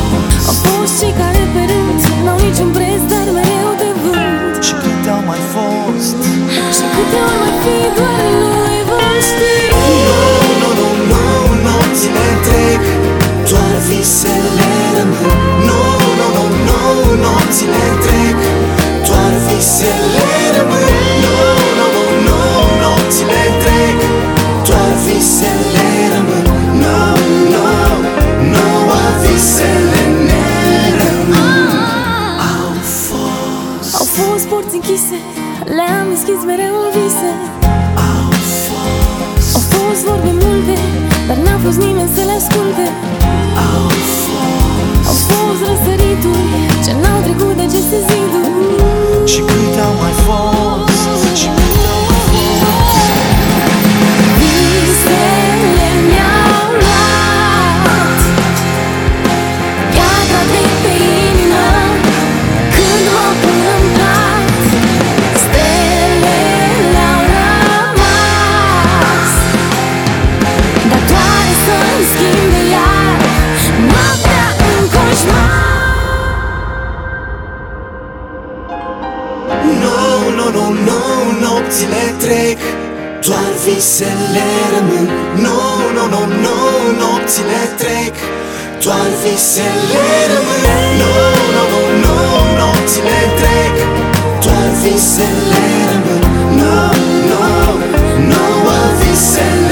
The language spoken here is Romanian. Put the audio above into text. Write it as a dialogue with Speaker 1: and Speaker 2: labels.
Speaker 1: Au fost cei care pe rând n-au niciun preț, dar mereu de vânt.
Speaker 2: Și câte au mai fost,
Speaker 1: și câte ori mai fi, doar noi vom ști.
Speaker 2: nu, nopțile trec, doar visele rămân. Nu, nopțile trec, doar visele rămân. Nu, nopțile trec, doar visele rămân. Nouă visele ne rămân.
Speaker 1: Au fost porți închise, le-am deschis mereu în vise. Au fost vorbe multe, dar n-a fost nimeni să le asculte. Au fost răsărituri ce n-au trecut de aceste ziduri.
Speaker 2: Și câte au mai fost, și câte au mai fost.
Speaker 1: Visele mi-au luat piatra de pe inimă când mă pun în pat. Stelele au rămas, dar doar să-mi schimbe iar noaptea în coșmar.
Speaker 2: Nu, nopțile trec, doar visele rămân. Nu, nopțile trec, doar visele rămân. Nu, nopțile trec, doar visele rămân. Nouă visele